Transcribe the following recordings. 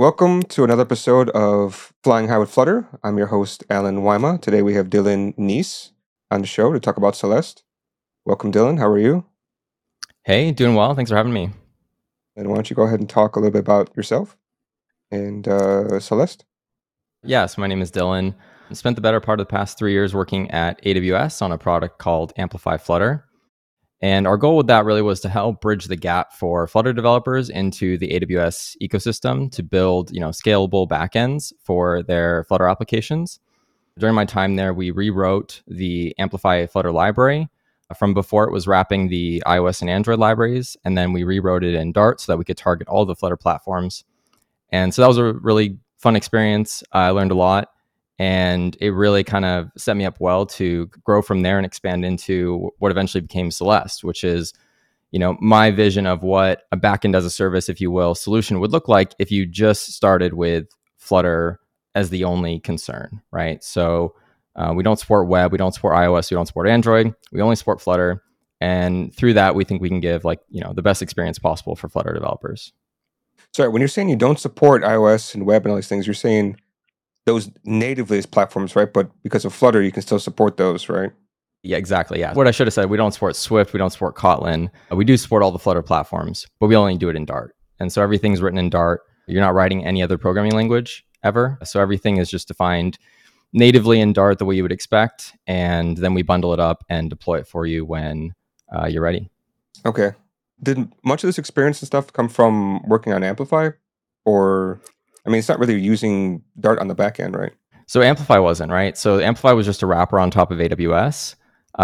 Welcome to another episode of Flying High with Flutter. I'm your host, Alan Wyma. Today we have Dylan Neese on the show to talk about Celeste. Welcome, Dylan. How are you? Hey, doing well. Thanks for having me. And why don't you go ahead and talk a little bit about yourself and Celeste? Yes, my name is Dylan. I spent the better part of the past 3 years working at AWS on a product called Amplify Flutter. And our goal with that really was to help bridge the gap for Flutter developers into the AWS ecosystem to build, scalable backends for their Flutter applications. During my time there, we rewrote the Amplify Flutter library. From before, it was wrapping the iOS and Android libraries, and then we rewrote it in Dart so that we could target all the Flutter platforms. And so that was a really fun experience. I learned a lot, and it really kind of set me up well to grow from there and expand into what eventually became Celeste, which is, my vision of what a backend as a service, if you will, solution would look like if you just started with Flutter as the only concern, right? So we don't support web, we don't support iOS, we don't support Android, we only support Flutter. And through that, we think we can give the best experience possible for Flutter developers. Sorry, when you're saying you don't support iOS and web and all these things, you're saying those natively as platforms, right? But because of Flutter, you can still support those, right? Yeah, exactly. Yeah. What I should have said, we don't support Swift, we don't support Kotlin. We do support all the Flutter platforms, but we only do it in Dart. And so everything's written in Dart. You're not writing any other programming language ever. So everything is just defined natively in Dart the way you would expect. And then we bundle it up and deploy it for you when you're ready. Okay. Did much of this experience and stuff come from working on Amplify? Or, I mean, it's not really using Dart on the back end, right? So Amplify wasn't, right? So Amplify was just a wrapper on top of AWS.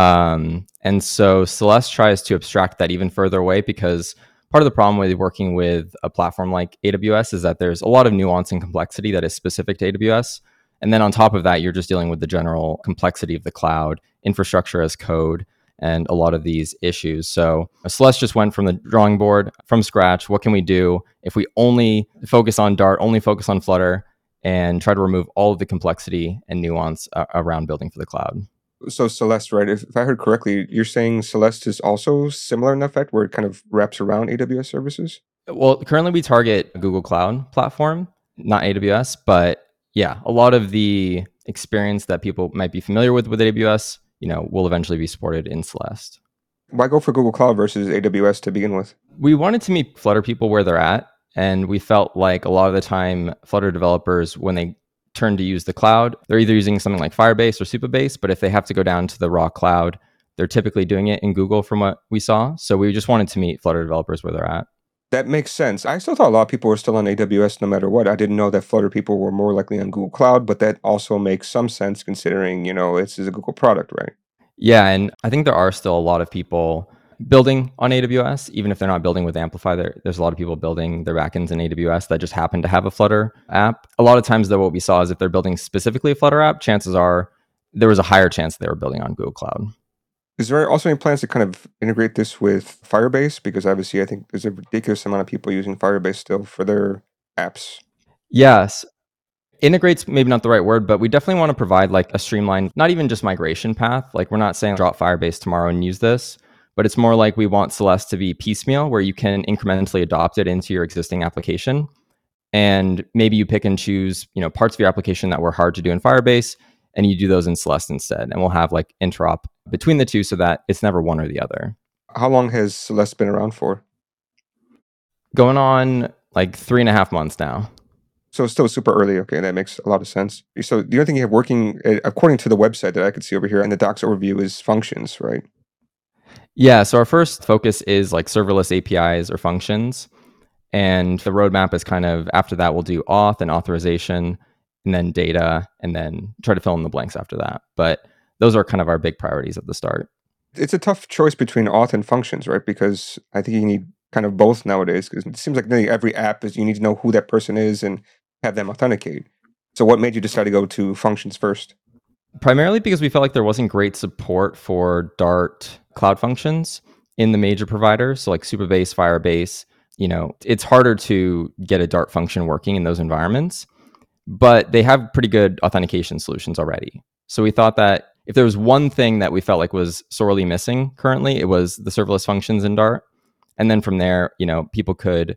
And so Celeste tries to abstract that even further away because part of the problem with working with a platform like AWS is that there's a lot of nuance and complexity that is specific to AWS. And then on top of that, you're just dealing with the general complexity of the cloud, infrastructure as code, and a lot of these issues. So Celeste just went from the drawing board from scratch. What can we do if we only focus on Dart, only focus on Flutter, and try to remove all of the complexity and nuance around building for the cloud? So Celeste, right? If I heard correctly, you're saying Celeste is also similar in effect, where it kind of wraps around AWS services? Well, currently we target Google Cloud platform, not AWS, but yeah, a lot of the experience that people might be familiar with AWS, will eventually be supported in Celeste. Why go for Google Cloud versus AWS to begin with? We wanted to meet Flutter people where they're at, and we felt like a lot of the time Flutter developers, when they turn to use the cloud, they're either using something like Firebase or Supabase, but if they have to go down to the raw cloud, they're typically doing it in Google from what we saw. So we just wanted to meet Flutter developers where they're at. That makes sense. I still thought a lot of people were still on AWS no matter what. I didn't know that Flutter people were more likely on Google Cloud, but that also makes some sense considering, it's a Google product, right? Yeah, and I think there are still a lot of people building on AWS, even if they're not building with Amplify. There's a lot of people building their backends in AWS that just happen to have a Flutter app. A lot of times, though, what we saw is if they're building specifically a Flutter app, chances are there was a higher chance they were building on Google Cloud. Is there also any plans to kind of integrate this with Firebase? Because obviously, I think there's a ridiculous amount of people using Firebase still for their apps. Yes. Integrate's maybe not the right word, but we definitely want to provide like a streamlined, not even just migration path. Like we're not saying drop Firebase tomorrow and use this, but it's more like we want Celeste to be piecemeal where you can incrementally adopt it into your existing application. And maybe you pick and choose, parts of your application that were hard to do in Firebase and you do those in Celeste instead. And we'll have like interop between the two so that it's never one or the other. How long has Celeste been around for? Going on like 3.5 months now. So it's still super early. Okay, that makes a lot of sense. So the only thing you have working, according to the website that I could see over here in the docs overview, is functions, right? Yeah, so our first focus is like serverless APIs or functions. And the roadmap is kind of after that, we'll do auth and authorization and then data and then try to fill in the blanks after that. But those are kind of our big priorities at the start. It's a tough choice between auth and functions, right? Because I think you need kind of both nowadays because it seems like nearly every app is you need to know who that person is and have them authenticate. So what made you decide to go to functions first? Primarily because we felt like there wasn't great support for Dart cloud functions in the major providers. So like Supabase, Firebase, it's harder to get a Dart function working in those environments, but they have pretty good authentication solutions already. So we thought that if there was one thing that we felt like was sorely missing currently, it was the serverless functions in Dart. And then from there, people could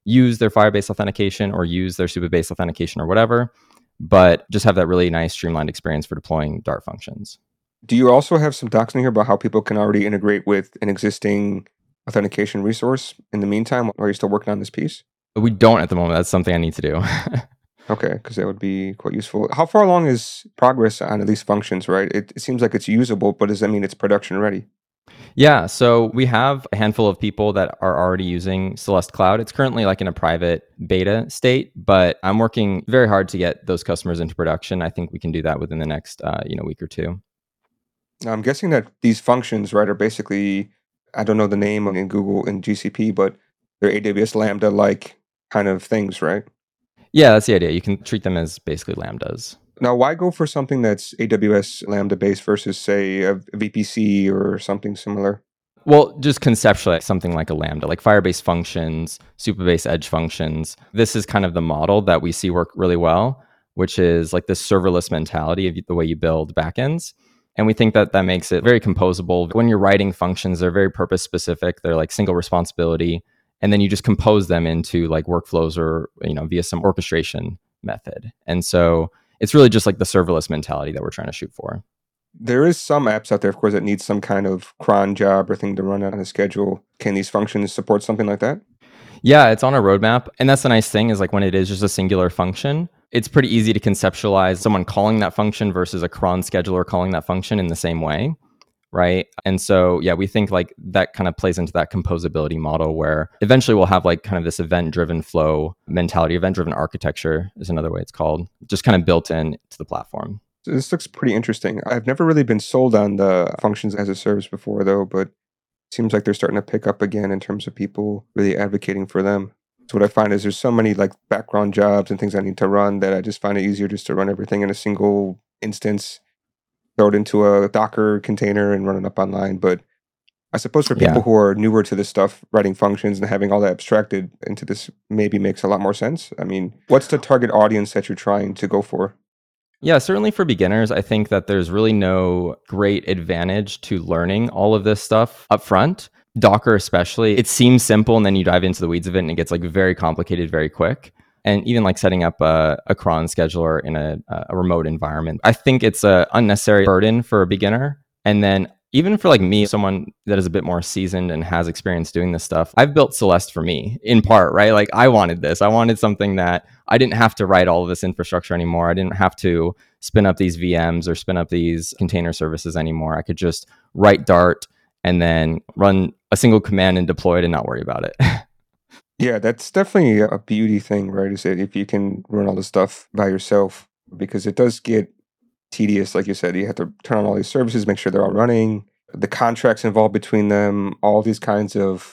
use their Firebase authentication or use their Supabase authentication or whatever, but just have that really nice streamlined experience for deploying Dart functions. Do you also have some docs in here about how people can already integrate with an existing authentication resource in the meantime? Are you still working on this piece? But we don't at the moment. That's something I need to do. Okay, because that would be quite useful. How far along is progress on at least functions, right? It seems like it's usable, but does that mean it's production ready? Yeah, so we have a handful of people that are already using Celeste Cloud. It's currently like in a private beta state, but I'm working very hard to get those customers into production. I think we can do that within the next week or two. Now, I'm guessing that these functions, right, are basically, I don't know the name in Google and GCP, but they're AWS Lambda like kind of things, right? Yeah, that's the idea. You can treat them as basically Lambdas. Now, why go for something that's AWS Lambda based versus, say, a VPC or something similar? Well, just conceptually, something like a Lambda, like Firebase functions, Supabase edge functions. This is kind of the model that we see work really well, which is like this serverless mentality of the way you build backends. And we think that that makes it very composable. When you're writing functions, they're very purpose specific. They're like single responsibility. And then you just compose them into like workflows or, via some orchestration method. And so it's really just like the serverless mentality that we're trying to shoot for. There is some apps out there, of course, that need some kind of cron job or thing to run on a schedule. Can these functions support something like that? Yeah, it's on a roadmap. And that's the nice thing is like when it is just a singular function, it's pretty easy to conceptualize someone calling that function versus a cron scheduler calling that function in the same way. Right. And so, yeah, we think like that kind of plays into that composability model where eventually we'll have like kind of this event driven flow mentality, event driven architecture is another way it's called, just kind of built in to the platform. So this looks pretty interesting. I've never really been sold on the functions as a service before, though, but it seems like they're starting to pick up again in terms of people really advocating for them. So what I find is there's so many like background jobs and things I need to run that I just find it easier just to run everything in a single instance, throw it into a Docker container and run it up online. But I suppose for people Yeah. who are newer to this stuff, writing functions and having all that abstracted into this maybe makes a lot more sense. I mean, what's the target audience that you're trying to go for? Yeah, certainly for beginners, I think that there's really no great advantage to learning all of this stuff up front. Docker, especially, it seems simple and then you dive into the weeds of it and it gets like very complicated very quick. And even like setting up a cron scheduler in a remote environment, I think it's a unnecessary burden for a beginner. And then even for like me, someone that is a bit more seasoned and has experience doing this stuff, I've built Celeste for me in part, right? Like I wanted this. I wanted something that I didn't have to write all of this infrastructure anymore. I didn't have to spin up these VMs or spin up these container services anymore. I could just write Dart and then run a single command and deploy it and not worry about it. Yeah, that's definitely a beauty thing, right? Is that if you can run all this stuff by yourself, because it does get tedious, like you said, you have to turn on all these services, make sure they're all running, the contracts involved between them, all these kinds of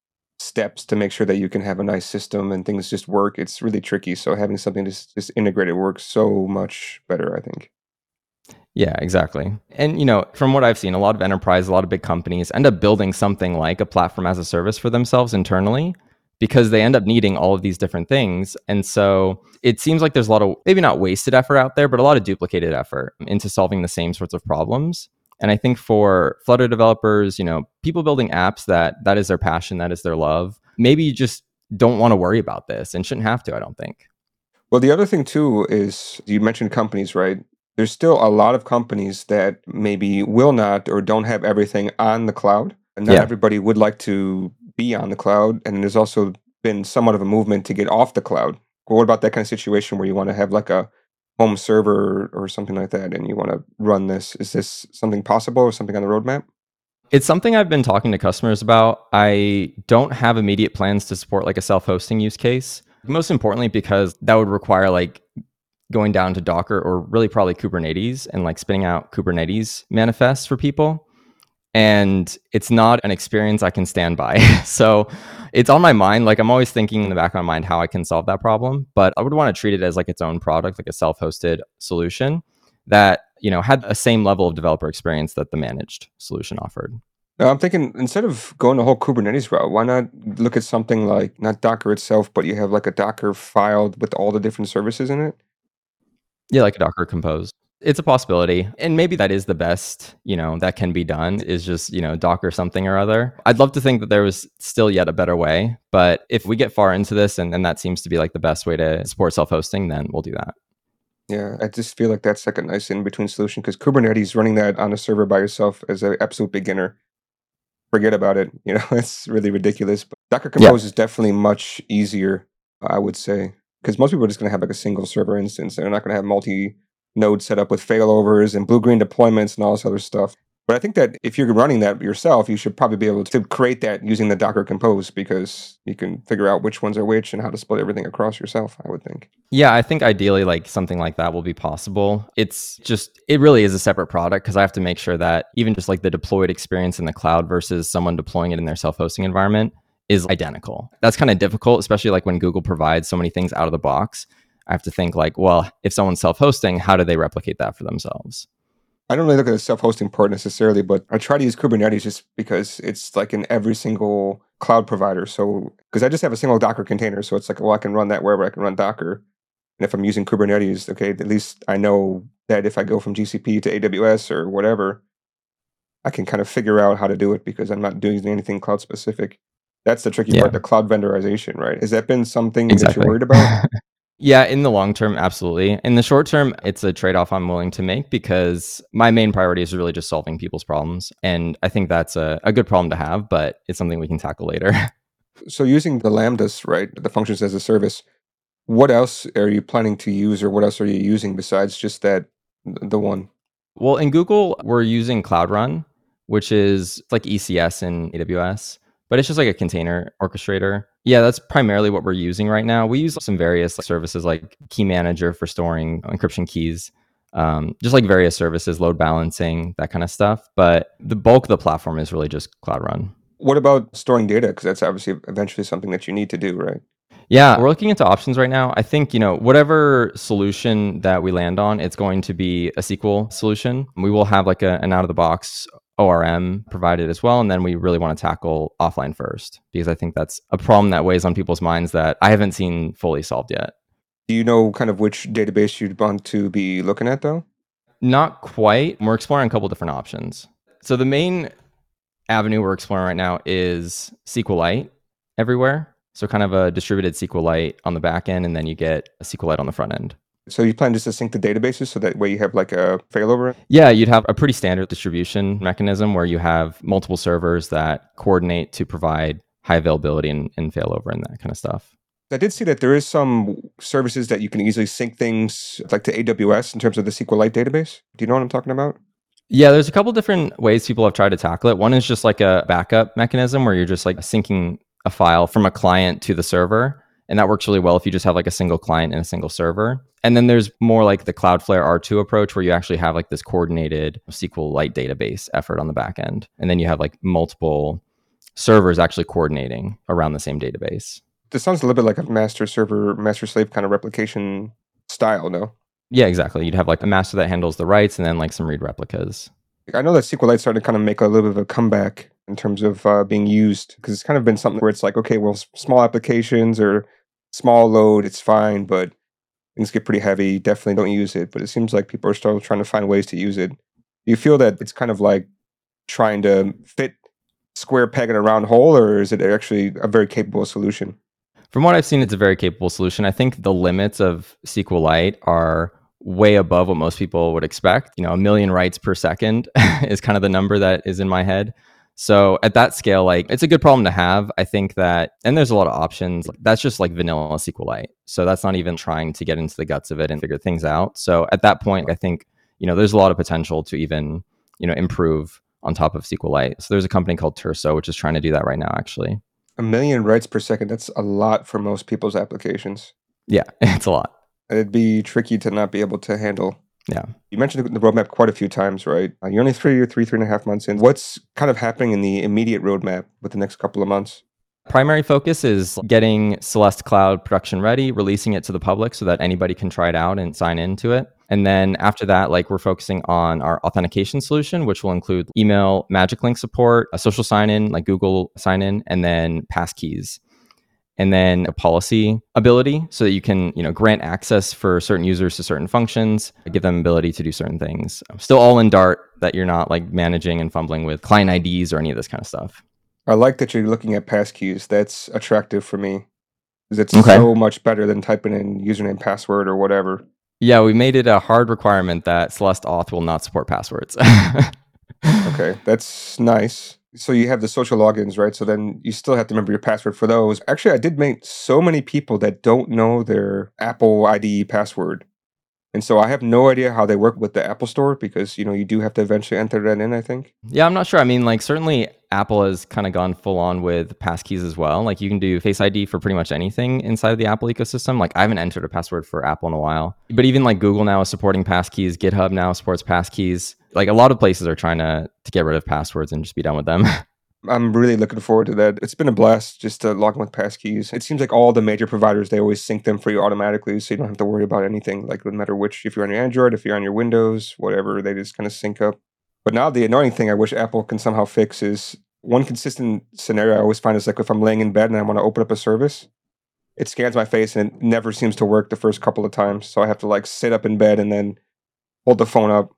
steps to make sure that you can have a nice system and things just work. It's really tricky. So having something just integrated works so much better, I think. Yeah, exactly. And from what I've seen, a lot of enterprise, a lot of big companies end up building something like a platform as a service for themselves internally because they end up needing all of these different things. And so it seems like there's a lot of maybe not wasted effort out there, but a lot of duplicated effort into solving the same sorts of problems. And I think for Flutter developers, people building apps that is their passion, that is their love, maybe you just don't want to worry about this and shouldn't have to, I don't think. Well, the other thing too is you mentioned companies, right? There's still a lot of companies that maybe will not or don't have everything on the cloud. And not Yeah. everybody would like to be on the cloud. And there's also been somewhat of a movement to get off the cloud. What about that kind of situation where you want to have like a home server or something like that and you want to run this? Is this something possible or something on the roadmap? It's something I've been talking to customers about. I don't have immediate plans to support like a self-hosting use case. Most importantly, because that would require like going down to Docker or really probably Kubernetes and like spinning out Kubernetes manifests for people. And it's not an experience I can stand by. So it's on my mind. Like I'm always thinking in the back of my mind how I can solve that problem. But I would want to treat it as like its own product, like a self-hosted solution that, had the same level of developer experience that the managed solution offered. Now, I'm thinking instead of going the whole Kubernetes route, why not look at something like not Docker itself, but you have like a Docker file with all the different services in it? Yeah, like a Docker Compose. It's a possibility. And maybe that is the best, that can be done is just, Docker something or other. I'd love to think that there was still yet a better way. But if we get far into this and that seems to be like the best way to support self-hosting, then we'll do that. Yeah, I just feel like that's like a nice in-between solution because Kubernetes running that on a server by yourself as an absolute beginner, forget about it. It's really ridiculous. But Docker Compose is definitely much easier, I would say, because most people are just going to have like a single server instance. They're not going to have multi-node set up with failovers and blue-green deployments and all this other stuff. But I think that if you're running that yourself, you should probably be able to create that using the Docker Compose because you can figure out which ones are which and how to split everything across yourself, I would think. Yeah, I think ideally like something like that will be possible. It really is a separate product because I have to make sure that even just like the deployed experience in the cloud versus someone deploying it in their self-hosting environment is identical. That's kind of difficult, especially like when Google provides so many things out of the box. I have to think like, well, if someone's self-hosting, how do they replicate that for themselves? I don't really look at the self-hosting part necessarily, but I try to use Kubernetes just because it's like in every single cloud provider. So, because I just have a single Docker container, so it's like, well, I can run that wherever I can run Docker. And if I'm using Kubernetes, okay, at least I know that if I go from GCP to AWS or whatever, I can kind of figure out how to do it because I'm not doing anything cloud specific. That's the tricky part, the cloud vendorization, right? Has that been something that you're worried about? Yeah, in the long term, absolutely. In the short term, it's a trade-off I'm willing to make because my main priority is really just solving people's problems. And I think that's a good problem to have, but it's something we can tackle later. So using the Lambdas, right, the functions as a service, what else are you planning to use or what else are you using besides just the one? Well, in Google, we're using Cloud Run, which is like ECS in AWS, but it's just like a container orchestrator. Yeah, that's primarily what we're using right now. We use some various services like Key Manager for storing encryption keys, just like various services, load balancing, that kind of stuff. But the bulk of the platform is really just Cloud Run. What about storing data? Because that's obviously eventually something that you need to do, right? Yeah, we're looking into options right now. I think, whatever solution that we land on, it's going to be a SQL solution. We will have like an out of the box ORM provided as well. And then we really want to tackle offline first because I think that's a problem that weighs on people's minds that I haven't seen fully solved yet. Do you know kind of which database you'd want to be looking at though? Not quite. We're exploring a couple different options. So the main avenue we're exploring right now is SQLite everywhere. So kind of a distributed SQLite on the back end, and then you get a SQLite on the front end. So you plan just to sync the databases so that way you have like a failover? Yeah, you'd have a pretty standard distribution mechanism where you have multiple servers that coordinate to provide high availability and failover and that kind of stuff. I did see that there is some services that you can easily sync things like to AWS in terms of the SQLite database. Do you know what I'm talking about? Yeah, there's a couple different ways people have tried to tackle it. One is just like a backup mechanism where you're just like syncing a file from a client to the server. And that works really well if you just have like a single client and a single server. And then there's more like the Cloudflare R2 approach where you actually have like this coordinated SQLite database effort on the back end. And then you have like multiple servers actually coordinating around the same database. This sounds a little bit like a master server, master slave kind of replication style, no? Yeah, exactly. You'd have like a master that handles the writes and then like some read replicas. I know that SQLite started to kind of make a little bit of a comeback in terms of being used because it's kind of been something where it's like, okay, well, small applications or small load, it's fine, but things get pretty heavy. Definitely don't use it. But it seems like people are still trying to find ways to use it. Do you feel that it's kind of like trying to fit square peg in a round hole, or is it actually a very capable solution? From what I've seen, it's a very capable solution. I think the limits of SQLite are way above what most people would expect. 1 million writes per second is kind of the number that is in my head. So at that scale, like it's a good problem to have. I think that, and there's a lot of options. That's just like vanilla SQLite. So that's not even trying to get into the guts of it and figure things out. So at that point, I think, there's a lot of potential to even, improve on top of SQLite. So there's a company called Turso, which is trying to do that right now, actually. 1 million writes per second, that's a lot for most people's applications. Yeah, it's a lot. It'd be tricky to not be able to handle. Yeah. You mentioned the roadmap quite a few times, right? You're only 3.5 months in. What's kind of happening in the immediate roadmap with the next couple of months? Primary focus is getting Celeste Cloud production ready, releasing it to the public so that anybody can try it out and sign into it. And then after that, we're focusing on our authentication solution, which will include email, Magic Link support, a social sign-in, like Google sign-in, and then passkeys. and then a policy ability so that you can, grant access for certain users to certain functions, give them ability to do certain things. Still all in Dart, that you're not like managing and fumbling with client IDs or any of this kind of stuff. I like that you're looking at passkeys. That's attractive for me because it's Okay. so much better than typing in username, password, or whatever. Yeah, we made it a hard requirement that Celeste Auth will not support passwords. Okay, that's nice. So you have the social logins, right? So then you still have to remember your password for those. Actually, I did meet so many people that don't know their Apple IDE password. And so I have no idea how they work with the Apple Store because, you do have to eventually enter that in, I think. Yeah, I'm not sure. I mean, like certainly Apple has kind of gone full on with passkeys as well. Like you can do Face ID for pretty much anything inside of the Apple ecosystem. Like I haven't entered a password for Apple in a while. But even like Google now is supporting passkeys, GitHub now supports passkeys. Like a lot of places are trying to get rid of passwords and just be done with them. I'm really looking forward to that. It's been a blast just to log in with passkeys. It seems like all the major providers, they always sync them for you automatically, so you don't have to worry about anything. Like, no matter which, if you're on your Android, if you're on your Windows, whatever, they just kind of sync up. But now the annoying thing I wish Apple can somehow fix is one consistent scenario I always find is like if I'm laying in bed and I want to open up a service, it scans my face and it never seems to work the first couple of times. So I have to like sit up in bed and then hold the phone up.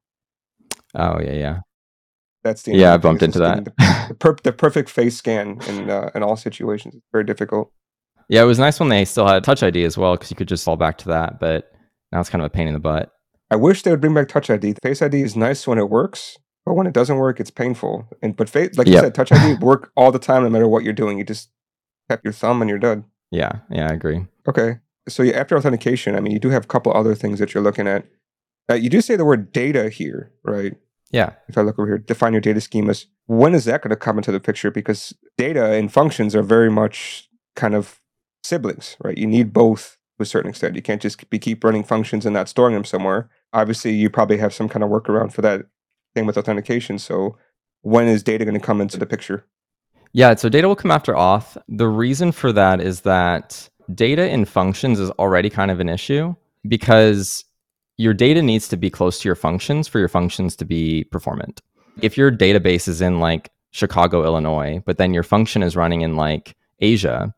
Oh, yeah. That's the Yeah, I annoying thing, bumped is into just getting that. the perfect face scan in all situations. It's very difficult. Yeah, it was nice when they still had Touch ID as well because you could just fall back to that. But now it's kind of a pain in the butt. I wish they would bring back Touch ID. Face ID is nice when it works, but when it doesn't work, it's painful. But like you Yep. said, Touch ID work all the time, no matter what you're doing. You just tap your thumb and you're done. Yeah, I agree. Okay. So after authentication, I mean, you do have a couple other things that you're looking at. You do say the word data here, right? Yeah. If I look over here, define your data schemas. When is that going to come into the picture? Because data and functions are very much kind of siblings, right? You need both to a certain extent. You can't just keep running functions and not storing them somewhere. Obviously, you probably have some kind of workaround for that thing with authentication. So when is data going to come into the picture? Yeah, so data will come after auth. The reason for that is that data in functions is already kind of an issue because your data needs to be close to your functions for your functions to be performant. If your database is in like Chicago, Illinois, but then your function is running in like Asia,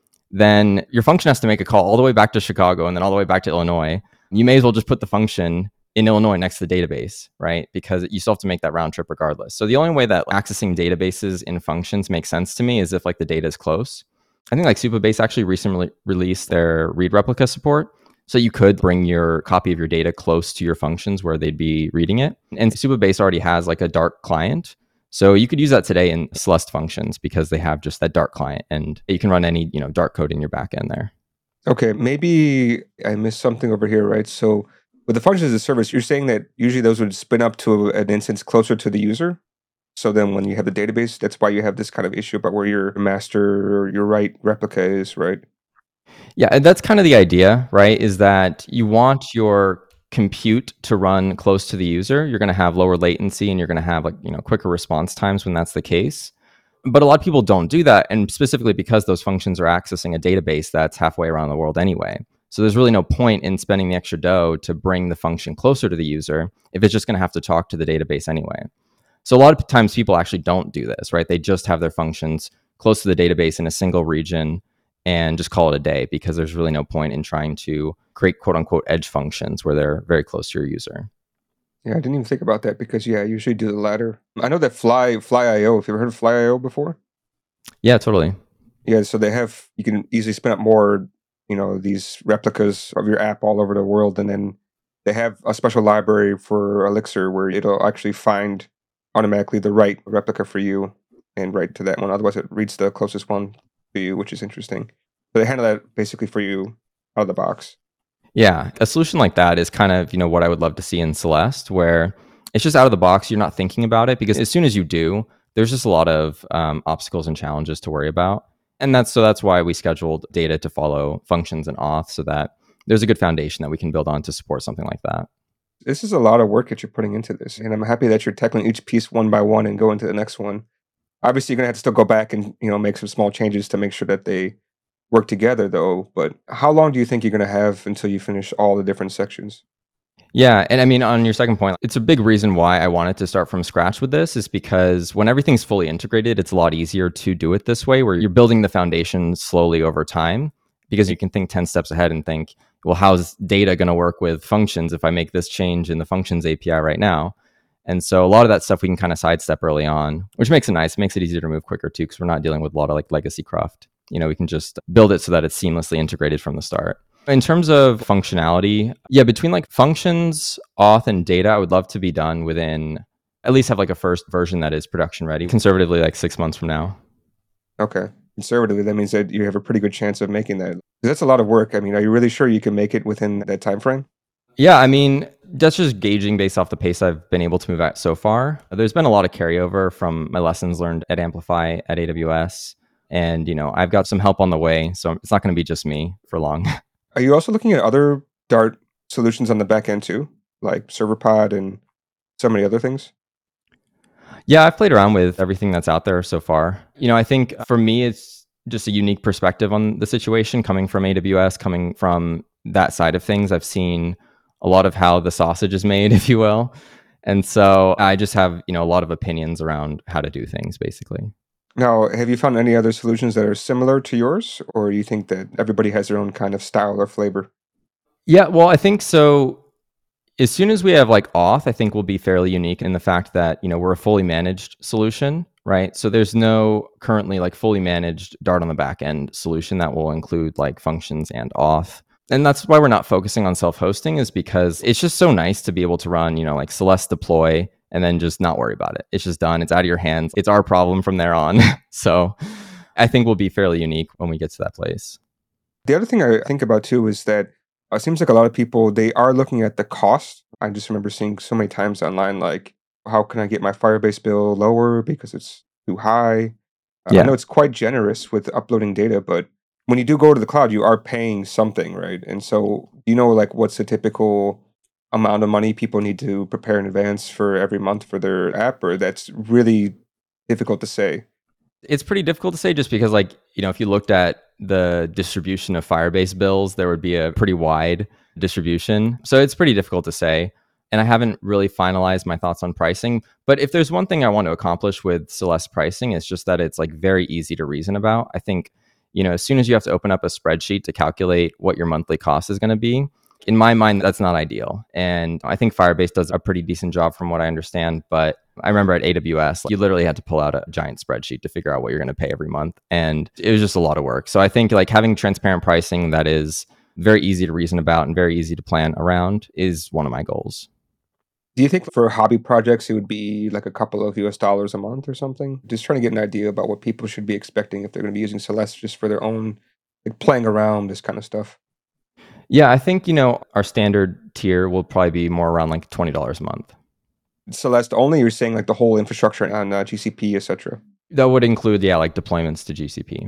then your function has to make a call all the way back to Chicago and then all the way back to Illinois. You may as well just put the function in Illinois next to the database, right? Because you still have to make that round trip regardless. So the only way that accessing databases in functions makes sense to me is if like the data is close. I think like Supabase actually recently released their read replica support. So you could bring your copy of your data close to your functions where they'd be reading it. And Supabase already has like a Dart client. So you could use that today in Celeste functions because they have just that Dart client and you can run any, Dart code in your backend there. Okay, maybe I missed something over here, right? So with the functions as a service, you're saying that usually those would spin up to an instance closer to the user. So then when you have the database, that's why you have this kind of issue about where your master or your write replica is, right? Yeah, and that's kind of the idea, right? Is that you want your compute to run close to the user. You're going to have lower latency and you're going to have like, quicker response times when that's the case. But a lot of people don't do that, and specifically because those functions are accessing a database that's halfway around the world anyway. So there's really no point in spending the extra dough to bring the function closer to the user if it's just going to have to talk to the database anyway. So a lot of times people actually don't do this, right? They just have their functions close to the database in a single region and just call it a day because there's really no point in trying to create quote unquote edge functions where they're very close to your user. Yeah, I didn't even think about that because I usually do the latter. I know that Fly.io, if you've ever heard of Fly.io before? Yeah, totally. Yeah, so you can easily spin up more, these replicas of your app all over the world. And then they have a special library for Elixir where it'll actually find automatically the right replica for you and write to that one. Otherwise, it reads the closest one to you, which is interesting. So they handle that basically for you out of the box. Yeah, a solution like that is kind of, what I would love to see in Celeste, where it's just out of the box. You're not thinking about it because as soon as you do, there's just a lot of obstacles and challenges to worry about. And that's why we scheduled data to follow functions and auth so that there's a good foundation that we can build on to support something like that. This is a lot of work that you're putting into this. And I'm happy that you're tackling each piece one by one and going to the next one. Obviously, you're going to have to still go back and, make some small changes to make sure that they work together, though. But how long do you think you're going to have until you finish all the different sections? Yeah. And I mean, on your second point, it's a big reason why I wanted to start from scratch with this is because when everything's fully integrated, it's a lot easier to do it this way, where you're building the foundation slowly over time because you can think 10 steps ahead and think, well, how's data going to work with functions if I make this change in the functions API right now? And so a lot of that stuff we can kind of sidestep early on, which makes it nice. It makes it easier to move quicker too, because we're not dealing with a lot of like legacy craft. We can just build it so that it's seamlessly integrated from the start. In terms of functionality, yeah, between like functions, auth, and data, I would love to be done within at least have like a first version that is production ready, conservatively like 6 months from now. Okay. Conservatively, that means that you have a pretty good chance of making that. 'Cause that's a lot of work. I mean, are you really sure you can make it within that time frame? Yeah, I mean, that's just gauging based off the pace I've been able to move at so far. There's been a lot of carryover from my lessons learned at Amplify at AWS. And, I've got some help on the way. So it's not going to be just me for long. Are you also looking at other Dart solutions on the back end too, like ServerPod and so many other things? Yeah, I've played around with everything that's out there so far. I think for me, it's just a unique perspective on the situation coming from AWS, coming from that side of things. I've seen a lot of how the sausage is made, if you will. And so I just have, a lot of opinions around how to do things, basically. Now, have you found any other solutions that are similar to yours, or you think that everybody has their own kind of style or flavor? Yeah, well, I think so. As soon as we have like auth, I think we'll be fairly unique in the fact that, we're a fully managed solution, right? So there's no currently like fully managed Dart on the back end solution that will include like functions and auth. And that's why we're not focusing on self-hosting, is because it's just so nice to be able to run, like Celeste deploy and then just not worry about it. It's just done. It's out of your hands. It's our problem from there on. So I think we'll be fairly unique when we get to that place. The other thing I think about too is that it seems like a lot of people, they are looking at the cost. I just remember seeing so many times online, like, how can I get my Firebase bill lower because it's too high? I Yeah. know it's quite generous with uploading data, but when you do go to the cloud, you are paying something, right? And so, do you know, like, what's the typical amount of money people need to prepare in advance for every month for their app, or that's really difficult to say? It's pretty difficult to say just because, like, if you looked at the distribution of Firebase bills, there would be a pretty wide distribution. So it's pretty difficult to say. And I haven't really finalized my thoughts on pricing. But if there's one thing I want to accomplish with Celeste pricing, it's just that it's like very easy to reason about. I think, as soon as you have to open up a spreadsheet to calculate what your monthly cost is going to be, in my mind, that's not ideal. And I think Firebase does a pretty decent job from what I understand. But I remember at AWS, you literally had to pull out a giant spreadsheet to figure out what you're going to pay every month. And it was just a lot of work. So I think like having transparent pricing that is very easy to reason about and very easy to plan around is one of my goals. Do you think for hobby projects, it would be like a couple of US dollars a month or something? Just trying to get an idea about what people should be expecting if they're going to be using Celeste just for their own, like playing around, this kind of stuff. Yeah, I think, our standard tier will probably be more around like $20 a month. Celeste only, you're saying like the whole infrastructure on GCP, etc. That would include, yeah, like deployments to GCP.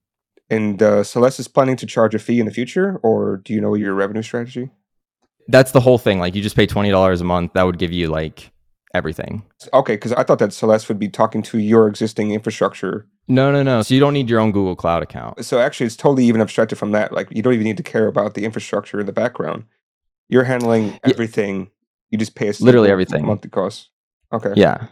And Celeste is planning to charge a fee in the future, or do you know your revenue strategy? That's the whole thing. Like you just pay $20 a month. That would give you like everything. Okay, because I thought that Celeste would be talking to your existing infrastructure. No. So you don't need your own Google Cloud account. So actually, it's totally even abstracted from that. Like you don't even need to care about the infrastructure in the background. You're handling everything. You just pay a Literally everything. monthly cost. Okay. Yeah.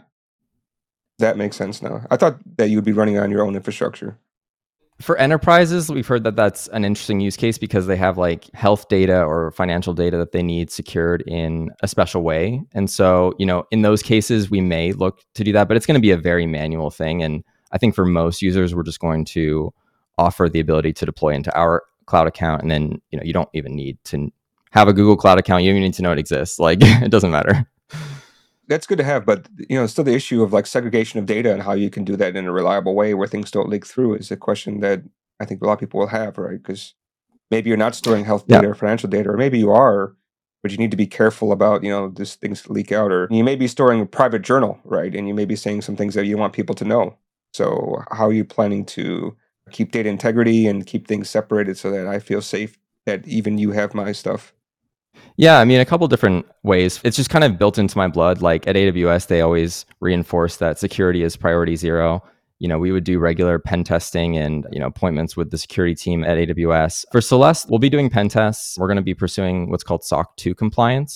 That makes sense now. I thought that you would be running on your own infrastructure. For enterprises, we've heard that that's an interesting use case because they have like health data or financial data that they need secured in a special way. And so, in those cases, we may look to do that, but it's going to be a very manual thing. And I think for most users, we're just going to offer the ability to deploy into our cloud account. And then, you don't even need to have a Google Cloud account. You don't even need to know it exists. Like, it doesn't matter. That's good to have, but still the issue of like segregation of data and how you can do that in a reliable way where things don't leak through is a question that I think a lot of people will have, right? Because maybe you're not storing health data or financial data, or maybe you are, but you need to be careful about, this things leak out, or you may be storing a private journal, right? And you may be saying some things that you want people to know. So how are you planning to keep data integrity and keep things separated so that I feel safe that even you have my stuff? Yeah, I mean, a couple different ways. It's just kind of built into my blood. Like at AWS, they always reinforce that security is priority zero. We would do regular pen testing and, appointments with the security team at AWS. For Celeste, we'll be doing pen tests. We're going to be pursuing what's called SOC 2 compliance,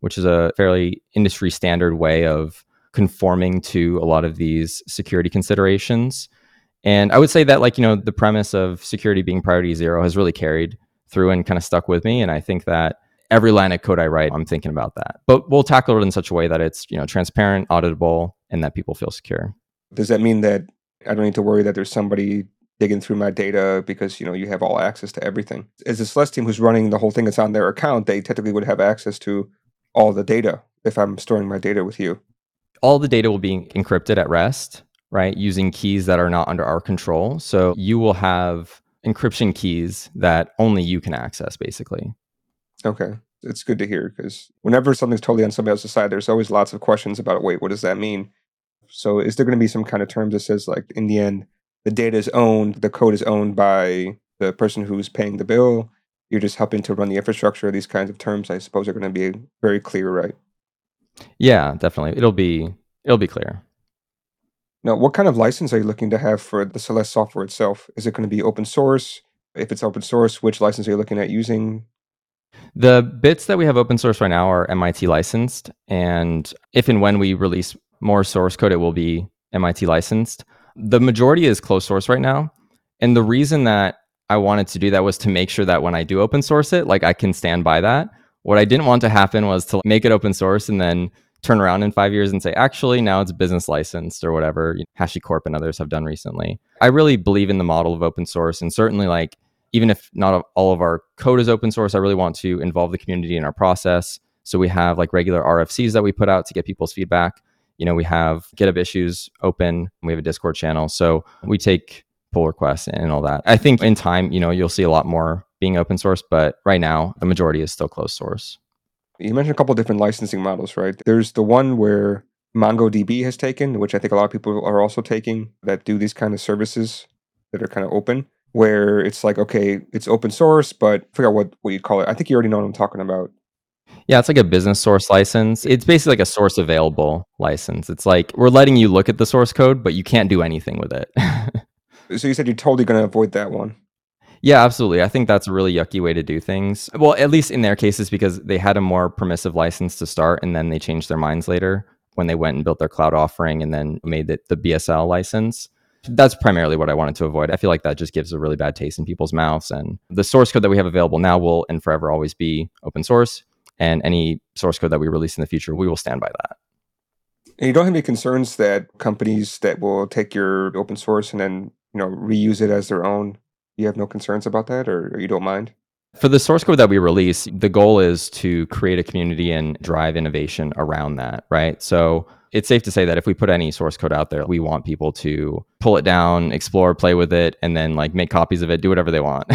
which is a fairly industry standard way of conforming to a lot of these security considerations. And I would say that, like, the premise of security being priority zero has really carried through and kind of stuck with me. And I think that every line of code I write, I'm thinking about that. But we'll tackle it in such a way that it's, transparent, auditable, and that people feel secure. Does that mean that I don't need to worry that there's somebody digging through my data because, you have all access to everything? As the Celeste team who's running the whole thing that's on their account, they technically would have access to all the data if I'm storing my data with you. All the data will be encrypted at rest, right? Using keys that are not under our control. So you will have encryption keys that only you can access, basically. Okay. It's good to hear, because whenever something's totally on somebody else's side, there's always lots of questions about, wait, what does that mean? So is there going to be some kind of term that says, like, in the end, the data is owned, the code is owned by the person who's paying the bill? You're just helping to run the infrastructure. These kinds of terms, I suppose, are going to be very clear, right? Yeah, definitely. It'll be clear. Now, what kind of license are you looking to have for the Celeste software itself? Is it going to be open source? If it's open source, which license are you looking at using? The bits that we have open source right now are MIT licensed. And if and when we release more source code, it will be MIT licensed. The majority is closed source right now. And the reason that I wanted to do that was to make sure that when I do open source it, like, I can stand by that. What I didn't want to happen was to make it open source and then turn around in 5 years and say, actually, now it's business licensed or whatever HashiCorp and others have done recently. I really believe in the model of open source. And certainly, like, even if not all of our code is open source, I really want to involve the community in our process. So we have, like, regular RFCs that we put out to get people's feedback. We have GitHub issues open. We have a Discord channel. So we take pull requests and all that. I think in time, you'll see a lot more being open source, but right now the majority is still closed source. You mentioned a couple different licensing models, right? There's the one where MongoDB has taken, which I think a lot of people are also taking, that do these kind of services that are kind of open, where it's like, okay, it's open source, but I forgot what you call it. I think you already know what I'm talking about. Yeah, it's like a business source license. It's basically like a source available license. It's like we're letting you look at the source code, but you can't do anything with it. So you said you're totally going to avoid that one. Yeah, absolutely. I think that's a really yucky way to do things. Well, at least in their cases, because they had a more permissive license to start and then they changed their minds later when they went and built their cloud offering and then made it the BSL license. That's primarily what I wanted to avoid. I feel like that just gives a really bad taste in people's mouths. And the source code that we have available now will and forever always be open source. And any source code that we release in the future, we will stand by that. And you don't have any concerns that companies that will take your open source and then, reuse it as their own, you have no concerns about that, or you don't mind? For the source code that we release, the goal is to create a community and drive innovation around that, right? So it's safe to say that if we put any source code out there, we want people to pull it down, explore, play with it, and then, like, make copies of it, do whatever they want.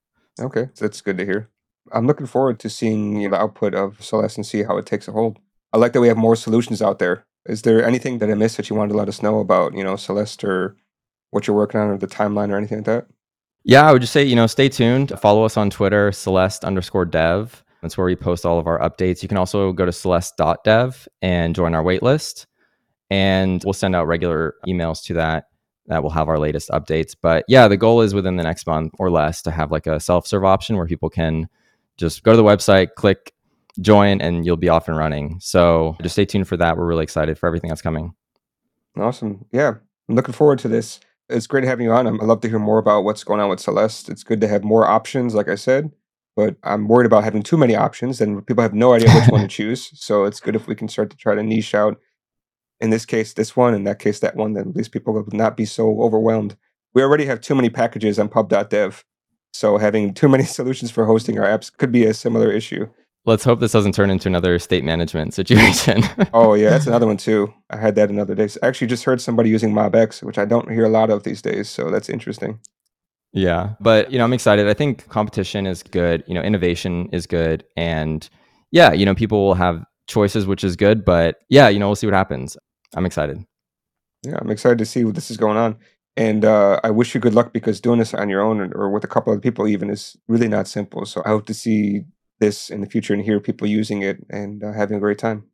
Okay, that's good to hear. I'm looking forward to seeing the output of Celeste and see how it takes a hold. I like that we have more solutions out there. Is there anything that I missed that you wanted to let us know about, Celeste, or what you're working on, or the timeline, or anything like that? Yeah, I would just say, stay tuned. Follow us on Twitter, Celeste_dev. That's where we post all of our updates. You can also go to celeste.dev and join our waitlist. And we'll send out regular emails to that will have our latest updates. But yeah, the goal is within the next month or less to have, like, a self-serve option where people can just go to the website, click join, and you'll be off and running. So just stay tuned for that. We're really excited for everything that's coming. Awesome. Yeah, I'm looking forward to this. It's great having you on. I'd love to hear more about what's going on with Celeste. It's good to have more options, like I said, but I'm worried about having too many options and people have no idea which one to choose. So it's good if we can start to try to niche out, in this case, this one, in that case, that one, then at least people will not be so overwhelmed. We already have too many packages on pub.dev. So having too many solutions for hosting our apps could be a similar issue. Let's hope this doesn't turn into another state management situation. Oh, yeah, that's another one too. I had that another day. I actually just heard somebody using MobX, which I don't hear a lot of these days. So that's interesting. Yeah, but I'm excited. I think competition is good. Innovation is good, and yeah, people will have choices, which is good. But yeah, we'll see what happens. I'm excited. Yeah, I'm excited to see what this is going on, and I wish you good luck, because doing this on your own, or with a couple of people even, is really not simple. So I hope to see this in the future and hear people using it and having a great time.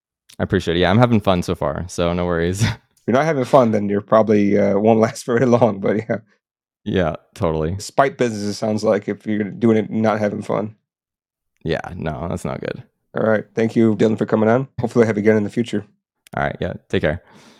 I appreciate it. Yeah, I'm having fun so far, so no worries. If you're not having fun, then you're probably won't last very long. But yeah. Yeah, totally. Spite business, it sounds like, if you're doing it not having fun. Yeah, no, that's not good. All right. Thank you, Dylan, for coming on. Hopefully I have you again in the future. All right. Yeah. Take care.